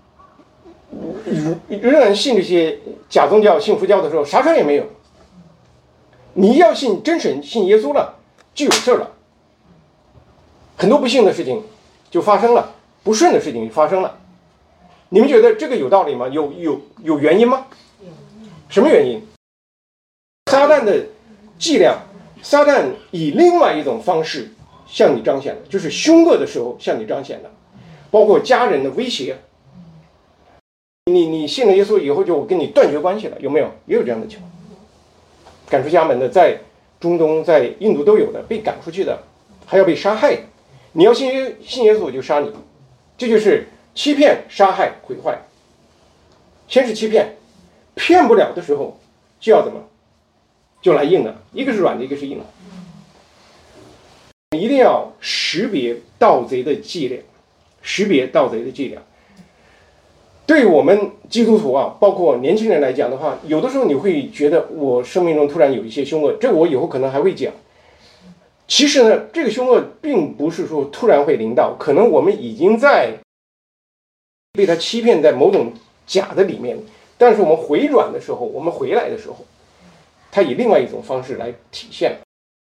仍然信这些假宗教、信佛教的时候，啥事也没有。你要信真神、信耶稣了，就有事了。很多不幸的事情就发生了，不顺的事情就发生了。你们觉得这个有道理吗？有有有原因吗？什么原因？撒旦的伎俩，撒旦以另外一种方式向你彰显了，就是凶恶的时候向你彰显了，包括家人的威胁。你你信了耶稣以后就跟你断绝关系了，有没有？也有这样的情况。赶出家门的，在中东、在印度都有的，被赶出去的，还要被杀害。你要信耶信耶稣，我就杀你。这就是欺骗、杀害、毁坏。先是欺骗，骗不了的时候就要怎么？就来硬的，一个是软的，一个是硬的。一定要识别盗贼的伎俩，识别盗贼的伎俩。对我们基督徒啊，包括年轻人来讲的话，有的时候你会觉得我生命中突然有一些凶恶，这我以后可能还会讲。其实呢，这个凶恶并不是说突然会临到，可能我们已经在被他欺骗在某种假的里面，但是我们回转的时候，我们回来的时候，他以另外一种方式来体现。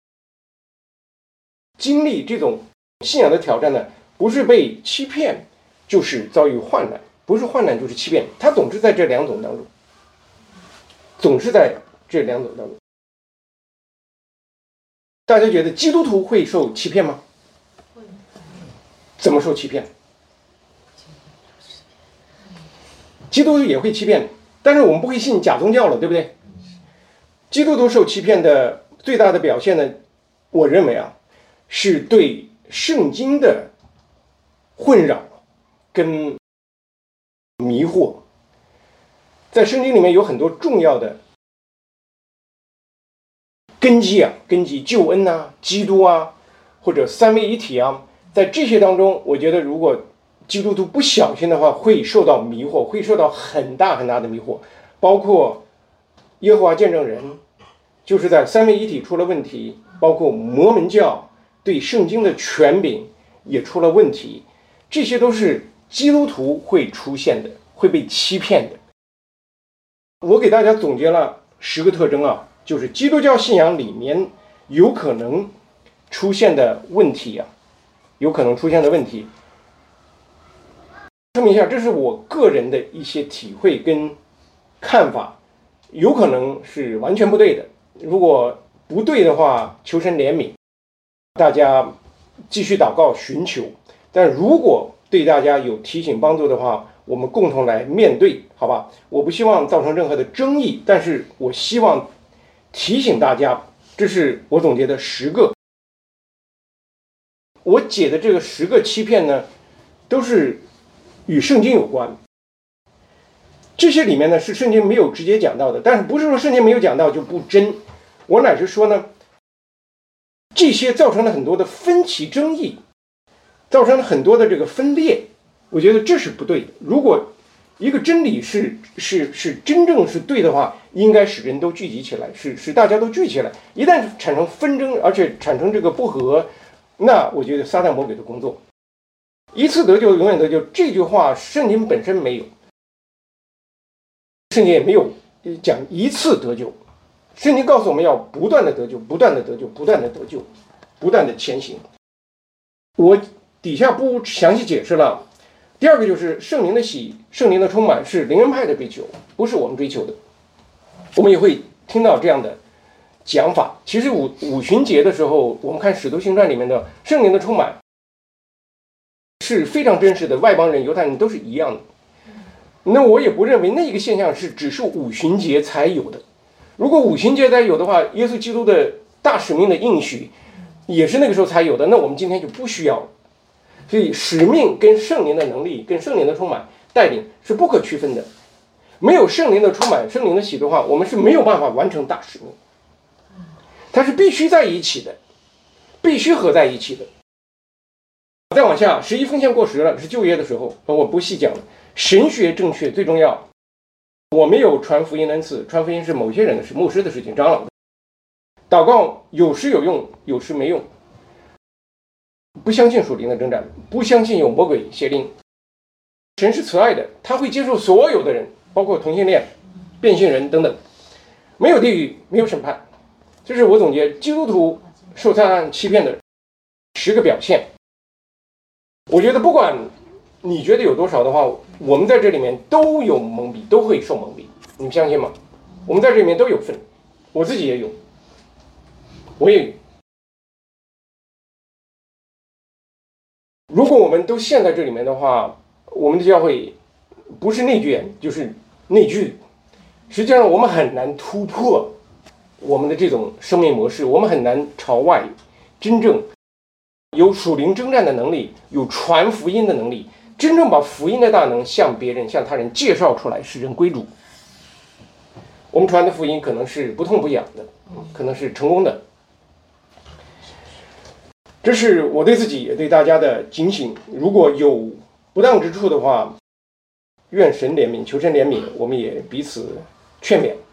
经历这种信仰的挑战呢，不是被欺骗，就是遭遇患难。不是患难就是欺骗，他总是在这两种当中，总是在这两种当中。大家觉得基督徒会受欺骗吗？怎么受欺骗？基督徒也会欺骗，但是我们不会信假宗教了，对不对？基督徒受欺骗的最大的表现呢，我认为啊，是对圣经的混扰跟迷惑。在圣经里面有很多重要的根基啊，根基救恩啊，基督啊，或者三位一体啊，在这些当中，我觉得如果基督徒不小心的话，会受到迷惑，会受到很大很大的迷惑，包括耶和华见证人，就是在三位一体出了问题，包括摩门教对圣经的权柄也出了问题，这些都是基督徒会出现的，会被欺骗的。我给大家总结了十个特征啊，就是基督教信仰里面有可能出现的问题啊，有可能出现的问题。说明一下，这是我个人的一些体会跟看法，有可能是完全不对的。如果不对的话，求神怜悯，大家继续祷告寻求。但如果对大家有提醒帮助的话，我们共同来面对，好吧？我不希望造成任何的争议，但是我希望提醒大家，这是我总结的十个。我解的这个十个欺骗呢，都是与圣经有关。这些里面呢是圣经没有直接讲到的，但是不是说圣经没有讲到就不真。我乃是说呢，这些造成了很多的分歧争议，造成了很多的这个分裂，我觉得这是不对的。如果一个真理是是是真正是对的话，应该使人都聚集起来，是是大家都聚起来。一旦产生纷争，而且产生这个不和，那我觉得撒旦魔鬼的工作，一次得救永远得救，这句话圣经本身没有，圣经也没有讲一次得救。圣经告诉我们要不断的得救，不断的得救，不断的得救，不断的前行。我底下不详细解释了。第二个就是圣灵的喜，圣灵的充满是灵恩派的追求，不是我们追求的。我们也会听到这样的讲法。其实五五旬节的时候，我们看《使徒行传》里面的圣灵的充满是非常真实的，外邦人、犹太人都是一样的。那我也不认为那个现象是只是五旬节才有的。如果五旬节才有的话，耶稣基督的大使命的应许也是那个时候才有的，那我们今天就不需要了。所以使命跟圣灵的能力跟圣灵的充满带领是不可区分的。没有圣灵的充满，圣灵的喜的话，我们是没有办法完成大使命。它是必须在一起的，必须合在一起的。再往下，十一奉献过时了，是旧约的时候，我不细讲了。神学正确最重要。我没有传福音恩赐，传福音是某些人的事，牧师的事情，长老的。祷告有时有用，有时没用。不相信属灵的征战，不相信有魔鬼邪灵。神是慈爱的，他会接受所有的人，包括同性恋、变性人等等。没有地狱，没有审判。这是我总结基督徒受撒旦欺骗的十个表现。我觉得不管你觉得有多少的话，我们在这里面都有蒙蔽，都会受蒙蔽。你们相信吗？我们在这里面都有份，我自己也有，我也有。如果我们都陷在这里面的话，我们的教会不是内卷就是内聚。实际上我们很难突破我们的这种生命模式，我们很难朝外真正有属灵征战的能力，有传福音的能力，真正把福音的大能向别人向他人介绍出来，使人归主。我们传的福音可能是不痛不痒的，可能是成功的。这是我对自己也对大家的警醒，如果有不当之处的话，愿神怜悯，求神怜悯，我们也彼此劝勉。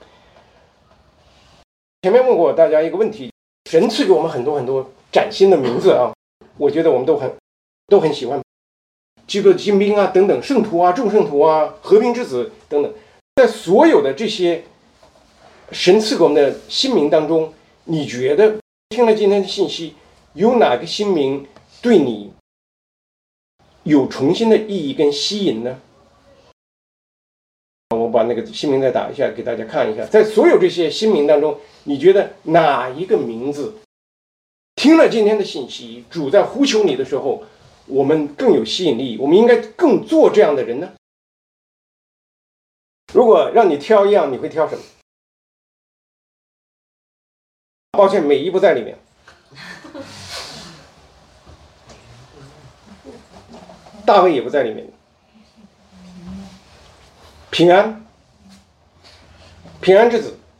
前面问过大家一个问题，神赐给我们很多很多崭新的名字啊，我觉得我们都很都很喜欢，基督的精兵啊等等，圣徒啊、众圣徒啊、和平之子等等，在所有的这些神赐给我们的新名当中，你觉得听了今天的信息，有哪个新名对你有重新的意义跟吸引呢？我把那个新名再打一下给大家看一下，在所有这些新名当中，你觉得哪一个名字听了今天的信息，主在呼求你的时候，我们更有吸引力，我们应该更做这样的人呢？如果让你挑一样，你会挑什么？抱歉，美一不在里面。大卫也不在里面。平安，平安之子，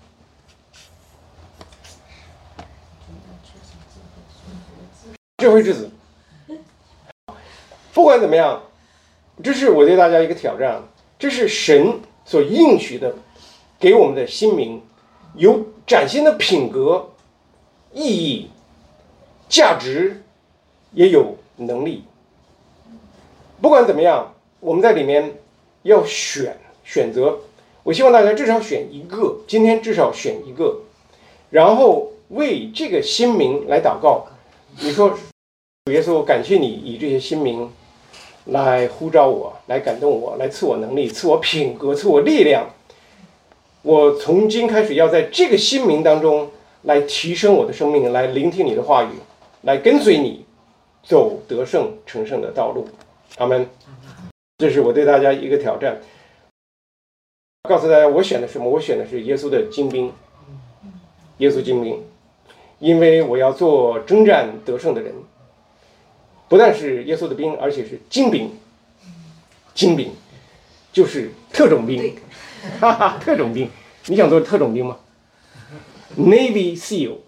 智慧之子。不管怎么样， 这是我对大家一个挑战，这是神所应许的，给我们的新民有崭新的品格、意义、价值，也有能力。不管怎么样，我们在里面要选选择，我希望大家至少选一个，今天至少选一个，然后为这个新民来祷告。你说，主耶稣，感谢你以这些新民来呼召我，来感动我，来赐我能力，赐我品格，赐我力量。我从今开始要在这个新民当中来提升我的生命，来聆听你的话语，来跟随你，走得胜成圣的道路。阿们。这是我对大家一个挑战，告诉大家我选的什么？我选的是耶稣的精兵，耶稣精兵，因为我要做征战得胜的人，不但是耶稣的兵，而且是精兵。精兵就是特种兵，哈哈，特种兵。你想做特种兵吗 ？Navy SEAL，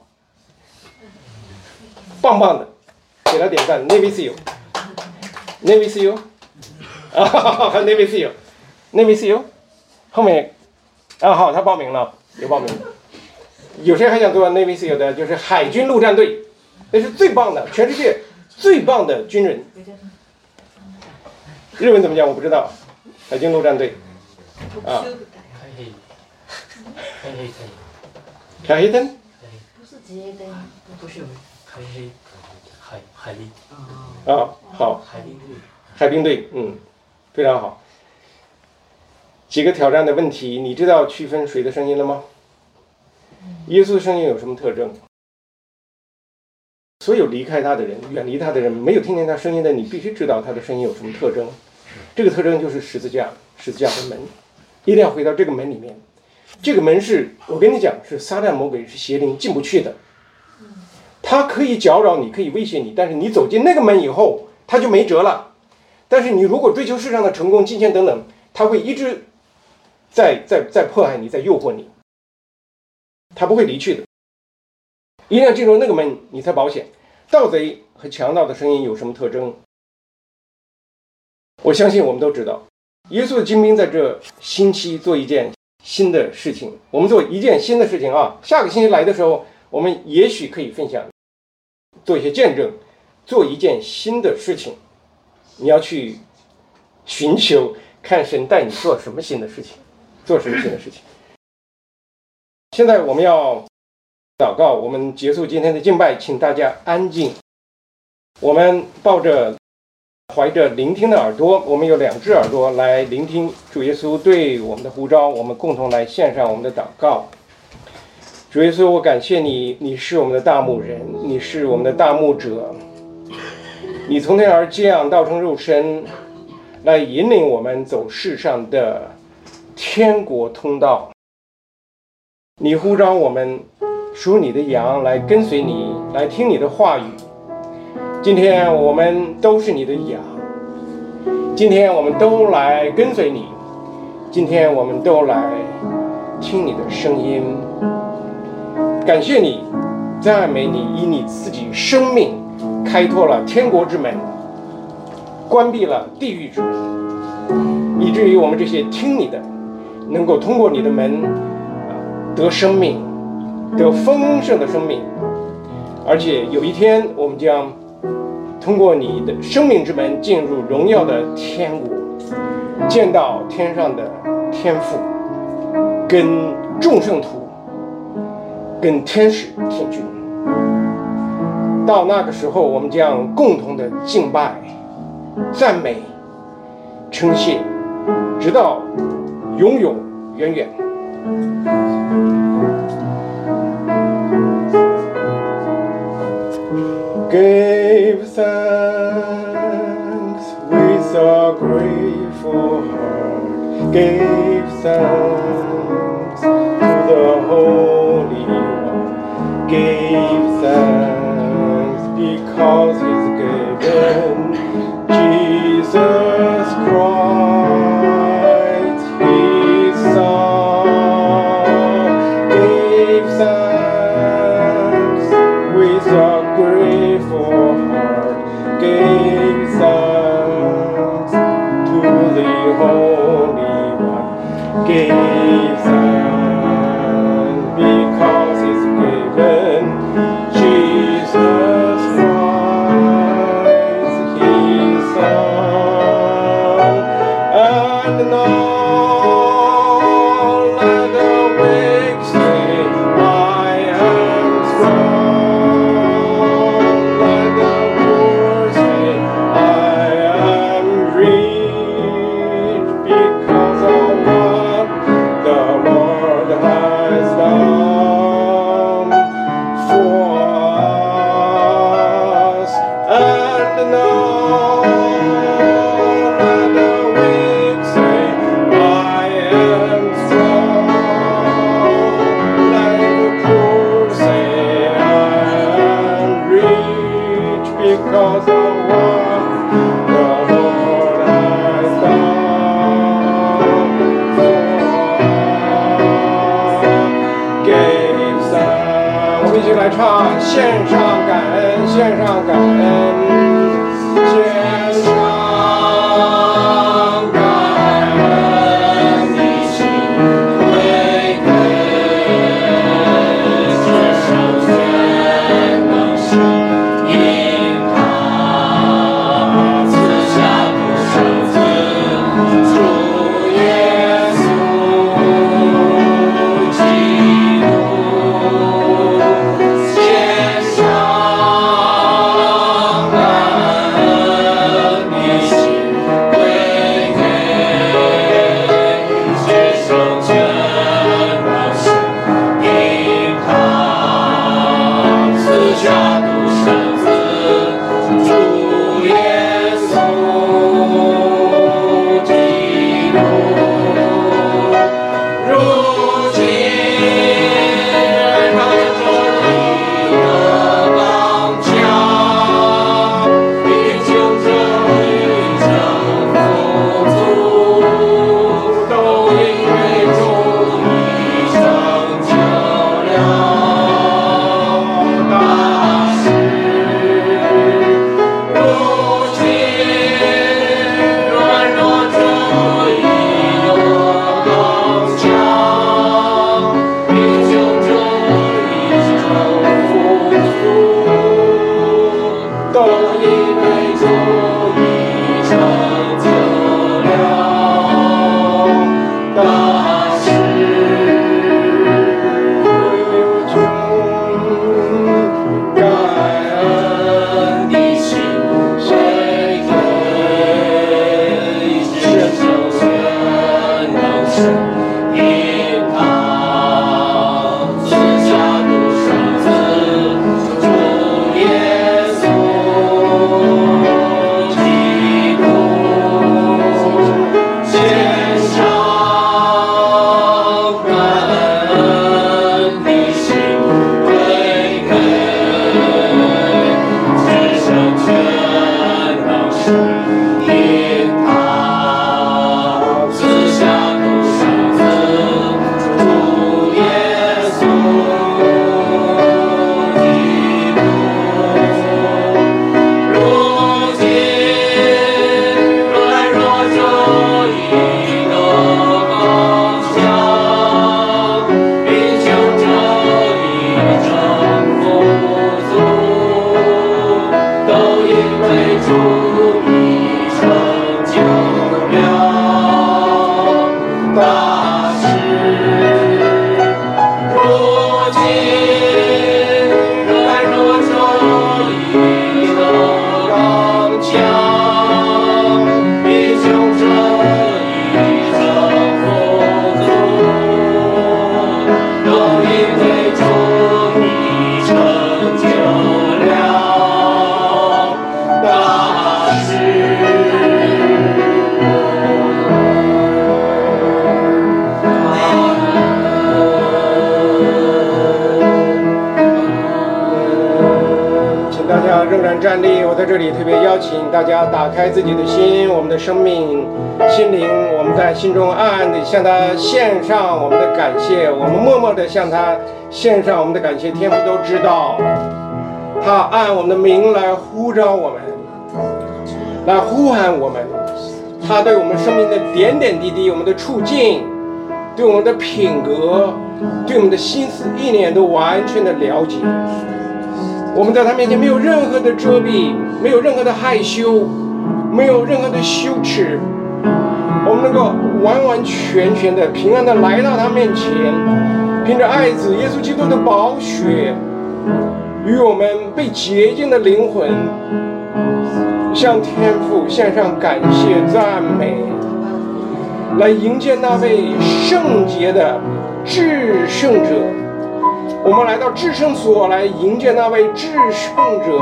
棒棒的，给他点赞。Navy SEAL，Navy SEAL。啊，哈 Navy SEAL，Navy SEAL， 后面啊好，他报名了，有报名。有谁还想做 Navy SEAL 的？就是海军陆战队，那是最棒的，全世界最棒的军人。日文怎么讲我不知道，海军陆战队啊。海黑灯？ 不是自卫队，不是。 海黑海海力啊，好。 海兵队。 海兵队，嗯。非常好。几个挑战的问题，你知道区分谁的声音了吗？耶稣的声音有什么特征？所有离开他的人、远离他的人、没有听见他声音的，你必须知道他的声音有什么特征。这个特征就是十字架，十字架的门，一定要回到这个门里面。这个门是我跟你讲，是撒旦魔鬼是邪灵进不去的。他可以搅扰你，可以威胁你，但是你走进那个门以后，他就没辙了。但是你如果追求世上的成功、金钱等等，他会一直在在在迫害你，在诱惑你，他不会离去的。一定要进入那个门，你才保险。盗贼和强盗的声音有什么特征？我相信我们都知道，耶稣的精兵在这星期做一件新的事情。我们做一件新的事情啊！下个星期来的时候，我们也许可以分享，做一些见证，做一件新的事情。你要去寻求看神带你做什么新的事情，做什么新的事情。现在我们要祷告，我们结束今天的敬拜，请大家安静。我们抱着怀着聆听的耳朵，我们有两只耳朵来聆听主耶稣对我们的呼召，我们共同来献上我们的祷告。主耶稣，我感谢你，你是我们的大牧人，你是我们的大牧者，你从天而降，道成肉身，来引领我们走世上的天国通道。你呼召我们属你的羊来跟随你，来听你的话语。今天我们都是你的羊，今天我们都来跟随你，今天我们都来听你的声音。感谢你，赞美你，以你自己生命开拓了天国之门，关闭了地狱之门，以至于我们这些听你的能够通过你的门得生命，得丰盛的生命。而且有一天我们将通过你的生命之门进入荣耀的天国，见到天上的天父，跟众圣徒，跟天使天君。到那个时候，我们将共同的敬拜、赞美、称谢，直到永永远远。Give thanks with a grateful heart. Give thanks to the Holy One. Give thanks because He's given Jesus Christ, His Son. Give thanks with a grateful heart. Give thanks to Give thanks because it's given. Jesus Christ, His Son, and now let the weak say, I am strong. Let the poor say, I am rich because of what the Lord has done for us. And now let the weak say, I am strong. Let the poor say, I am rich because of what the Lord has done for us. Give thanks，我们一起来唱，献上感恩，献上感恩，献上感恩的心归给至圣全能神，因他赐下独生子，主耶稣基督。献上感恩的心归给至圣全能神，因他赐下独生子，主耶稣基督。如今让这里的刚强，并就这一生富足，都因为主已成就了大事。如今软弱者已有刚强，并就这一生富足，都因为主已成就了大事。感恩的心归给至圣全能神，因他赐下独生子，主耶稣基督。献上感恩的心归给至圣全能神，因他赐下独生子，主耶稣基督。如今软弱者已得刚强，并就这一生富足，都因为主已成就了大事。如今软弱者已得刚强，并就这一生富足，都因为主已成就了大事。请大家仍然站立，我在这里特别邀请大家打开自己的心，我们的生命、心灵，我们在心中暗暗地向他献上我们的感谢，我们默默地向他献上我们的感谢。天父都知道，他按我们的名来呼召我们，来呼喊我们，他对我们生命的点点滴滴，我们的处境， 对我们的品格，对我们的心思意念都完全的了解。我们在他面前没有任何的遮蔽，没有任何的害羞，没有任何的羞耻，我们能够完完全全的平安的来到他面前，凭着爱子耶稣基督的宝血，与我们被洁净的灵魂向天父献上感谢赞美，来迎接那位圣洁的至圣者。我们来到至圣所，来迎接那位至圣者。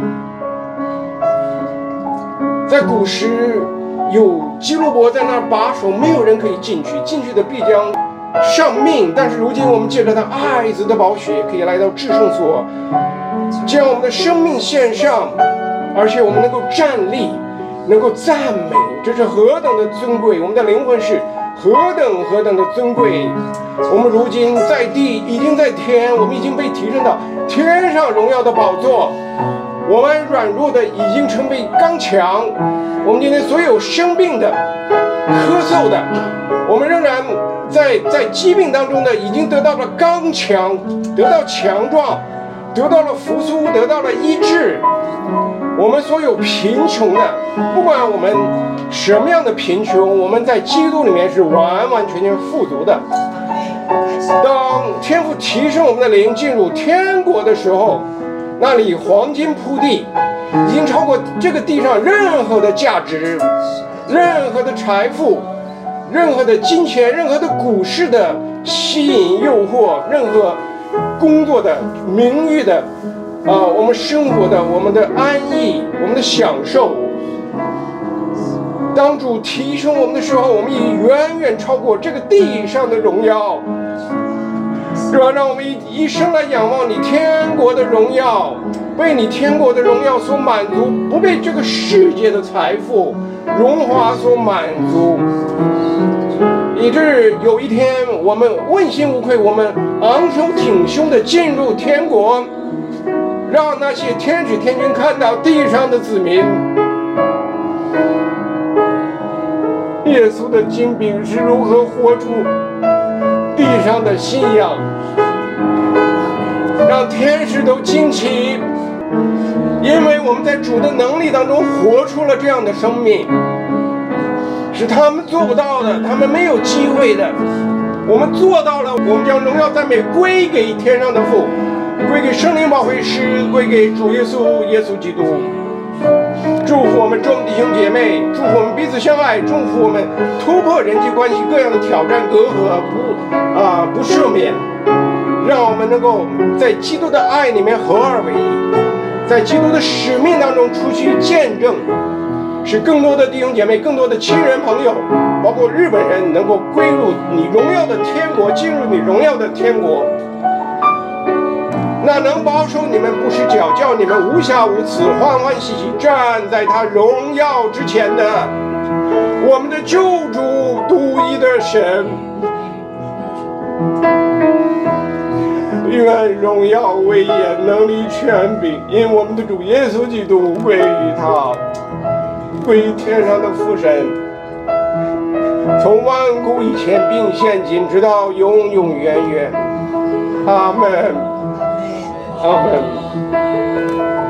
在古时有基路伯在那儿把守，没有人可以进去，进去的必将丧命。但是如今我们借着他爱子的宝血，可以来到至圣所，将我们的生命献上，而且我们能够站立，能够赞美，这是何等的尊贵！我们的灵魂是何等何等的尊贵！我们如今在地，已经在天，我们已经被提升到天上荣耀的宝座。我们软弱的已经成为刚强，我们今天所有生病的、咳嗽的，我们仍然在在疾病当中的，已经得到了刚强，得到强壮，得到了复苏，得到了医治。我们所有贫穷的，不管我们什么样的贫穷，我们在基督里面是完完全全富足的。当天父提升我们的灵进入天国的时候，那里黄金铺地，已经超过这个地上任何的价值，任何的财富，任何的金钱，任何的股市的吸引诱惑，任何工作的名誉的啊、呃，我们生活的，我们的安逸，我们的享受。当主提升我们的时候，我们已远远超过这个地上的荣耀。是吧？让我们一一生来仰望你天国的荣耀，被你天国的荣耀所满足，不被这个世界的财富、荣华所满足，以致有一天我们问心无愧，我们昂首挺胸地进入天国，让那些天使天君看到地上的子民，耶稣的精兵是如何活出地上的信仰，让天使都惊奇，因为我们在主的能力当中活出了这样的生命，是他们做不到的，他们没有机会的，我们做到了。我们将荣耀赞美归给天上的父，归给圣灵保惠师，归给主耶稣耶稣基督。祝福我们众弟兄姐妹，祝福我们彼此相爱，祝福我们突破人际关系各样的挑战隔阂，不啊、呃、不赦免，让我们能够在基督的爱里面合二为一，在基督的使命当中出去见证，使更多的弟兄姐妹、更多的亲人朋友，包括日本人，能够归入你荣耀的天国，进入你荣耀的天国。那能保守你们不失脚，叫你们无瑕无疵，欢欢喜喜站在他荣耀之前的我们的救主独一的神，愿荣耀、威严、能力、权柄因我们的主耶稣基督归于他，归于天上的父神，从万古以前并现今，直到永永远远。阿门。阿门。